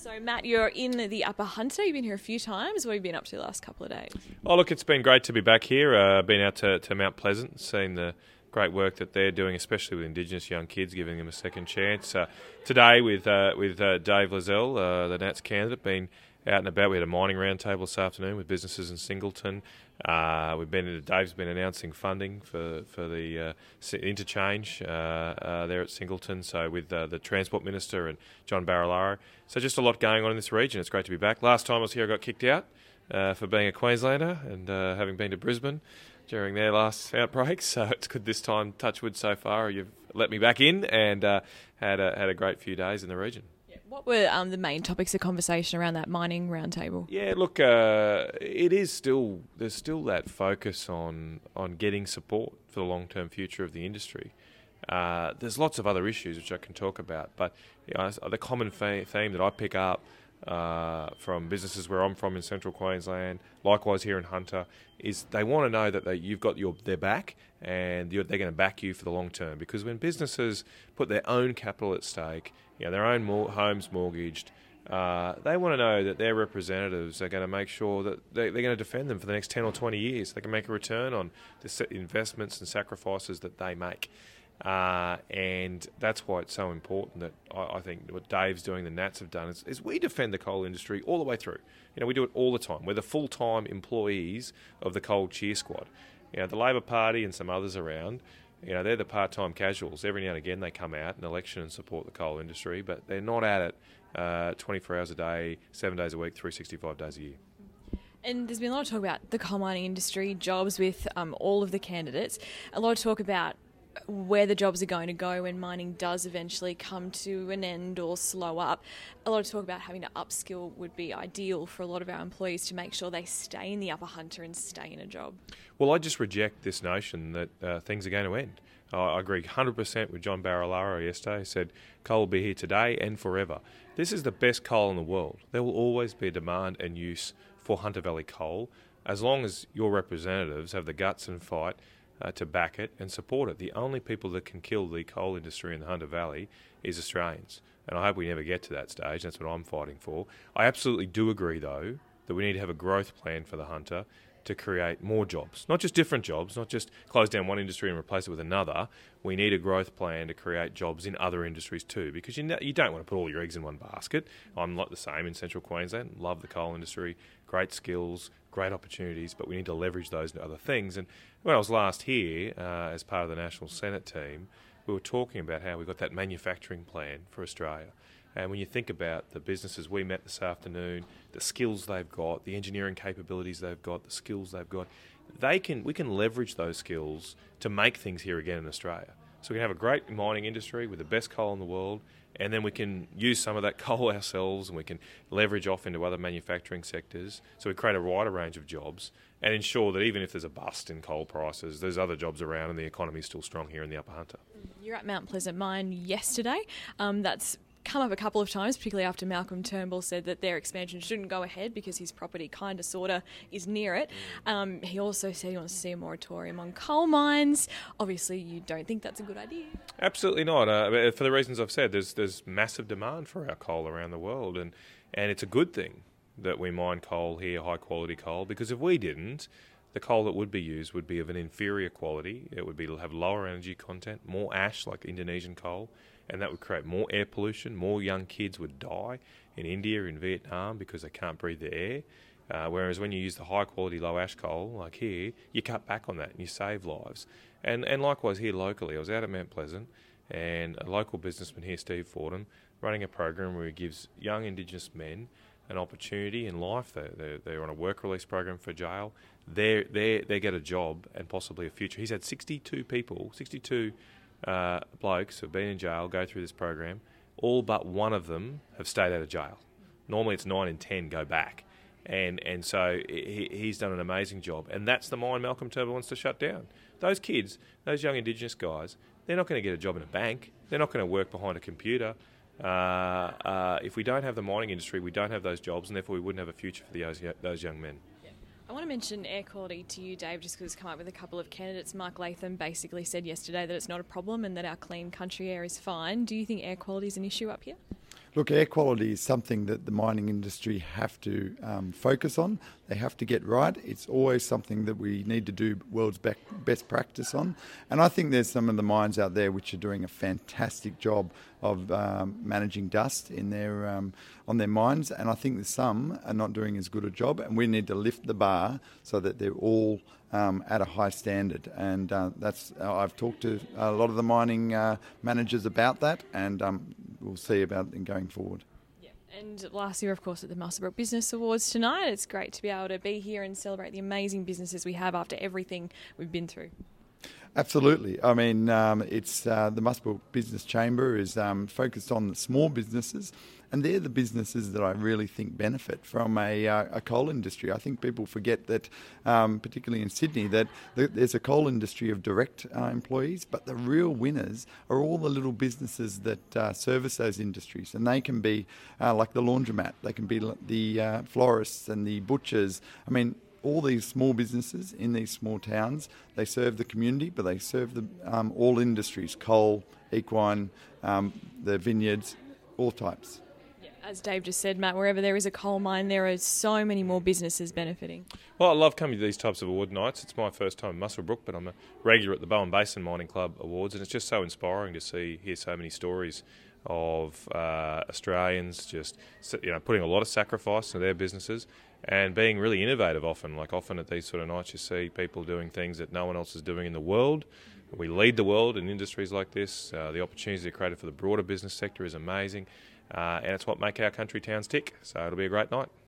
So, Matt, you're in the Upper Hunter. You've been here a few times. What have you been up to the last couple of days? Oh, look, it's been great to be back here. Been out to Mount Pleasant, seen the great work that they're doing, especially with Indigenous young kids, giving them a second chance. Today with Dave Lozelle, the Nats candidate, been out and about. We had a mining roundtable this afternoon with businesses in Singleton. Dave's been announcing funding for the interchange there at Singleton. So with the Transport Minister and John Barilaro. So just a lot going on in this region. It's great to be back. Last time I was here, I got kicked out for being a Queenslander and having been to Brisbane during their last outbreak. So it's good this time. Touch wood so far. You've let me back in and had a great few days in the region. What were the main topics of conversation around that mining roundtable? Yeah, look, there's still that focus on getting support for the long-term future of the industry. There's lots of other issues which I can talk about, but the common theme that I pick up from businesses where I'm from in Central Queensland, likewise here in Hunter, is they want to know that you've got their back and they're going to back you for the long term. Because when businesses put their own capital at stake, their own homes mortgaged, they want to know that their representatives are going to make sure that they're going to defend them for the next 10 or 20 years. They can make a return on the investments and sacrifices that they make. And that's why it's so important that I think what Dave's doing, the Nats have done, is we defend the coal industry all the way through. We do it all the time. We're the full-time employees of the coal cheer squad. The Labor Party and some others around, they're the part-time casuals. Every now and again they come out in election and support the coal industry, but they're not at it 24 hours a day, 7 days a week, 365 days a year. And there's been a lot of talk about the coal mining industry, jobs with all of the candidates. A lot of talk about where the jobs are going to go when mining does eventually come to an end or slow up. A lot of talk about having to upskill would be ideal for a lot of our employees to make sure they stay in the Upper Hunter and stay in a job. Well, I just reject this notion that things are going to end. I agree 100% with John Barilaro yesterday. He said coal will be here today and forever. This is the best coal in the world. There will always be a demand and use for Hunter Valley coal as long as your representatives have the guts and fight to back it and support it. The only people that can kill the coal industry in the Hunter Valley is Australians. And I hope we never get to that stage. That's what I'm fighting for. I absolutely do agree, though, that we need to have a growth plan for the Hunter to create more jobs. Not just different jobs, not just close down one industry and replace it with another. We need a growth plan to create jobs in other industries too, because you don't want to put all your eggs in one basket. I'm not the same in Central Queensland. Love the coal industry, great skills, great opportunities, but we need to leverage those into other things. And when I was last here as part of the National Senate team, we were talking about how we've got that manufacturing plan for Australia. And when you think about the businesses we met this afternoon, the skills they've got, the engineering capabilities they've got, the skills they've got, we can leverage those skills to make things here again in Australia. So we can have a great mining industry with the best coal in the world, and then we can use some of that coal ourselves and we can leverage off into other manufacturing sectors. So we create a wider range of jobs and ensure that even if there's a bust in coal prices, there's other jobs around and the economy is still strong here in the Upper Hunter. You're at Mount Pleasant Mine yesterday. That's come up a couple of times, particularly after Malcolm Turnbull said that their expansion shouldn't go ahead because his property kind of, sort of, is near it. He also said he wants to see a moratorium on coal mines. Obviously, you don't think that's a good idea. Absolutely not. For the reasons I've said, there's massive demand for our coal around the world, and it's a good thing that we mine coal here, high-quality coal, because if we didn't, the coal that would be used would be of an inferior quality. It would have lower energy content, more ash like Indonesian coal, and that would create more air pollution. More young kids would die in India, in Vietnam, because they can't breathe the air. Whereas when you use the high-quality low-ash coal, like here, you cut back on that and you save lives. And likewise here locally, I was out at Mount Pleasant, and a local businessman here, Steve Fordham, running a program where he gives young Indigenous men an opportunity in life. They're on a work release program for jail. They get a job and possibly a future. He's had 62 blokes who have been in jail go through this program. All but one of them have stayed out of jail. Normally it's 9 in 10 go back. And so he's done an amazing job. And that's the mine Malcolm Turnbull wants to shut down. Those kids, those young Indigenous guys, they're not going to get a job in a bank. They're not going to work behind a computer. If we don't have the mining industry, we don't have those jobs, and therefore we wouldn't have a future for those young men. I want to mention air quality to you, Dave, just because it's come up with a couple of candidates. Mark Latham basically said yesterday that it's not a problem and that our clean country air is fine. Do you think air quality is an issue up here? Look, air quality is something that the mining industry have to focus on. They have to get right. It's always something that we need to do world's best practice on. And I think there's some of the mines out there which are doing a fantastic job of managing dust in their on their mines. And I think that some are not doing as good a job. And we need to lift the bar so that they're all at a high standard. And that's I've talked to a lot of the mining managers about that, and we'll see about it going forward. Yeah. And last year, of course, at the Muswellbrook Business Awards tonight, it's great to be able to be here and celebrate the amazing businesses we have after everything we've been through. Absolutely. I mean, it's the Muswellbrook Business Chamber is focused on the small businesses, and they're the businesses that I really think benefit from a coal industry. I think people forget that, particularly in Sydney, that there's a coal industry of direct employees, but the real winners are all the little businesses that service those industries, and they can be like the laundromat, they can be the florists and the butchers. I mean, all these small businesses in these small towns, they serve the community, but they serve the all industries: coal, equine, the vineyards, all types. Yeah, as Dave just said, Matt, wherever there is a coal mine, there are so many more businesses benefiting. Well, I love coming to these types of award nights. It's my first time in Muswellbrook, but I'm a regular at the Bowen Basin Mining Club Awards, and it's just so inspiring to hear so many stories of Australians just putting a lot of sacrifice to their businesses and being really innovative often. Like often at these sort of nights you see people doing things that no one else is doing in the world. We lead the world in industries like this. The opportunities they're created for the broader business sector is amazing, and it's what make our country towns tick. So it'll be a great night.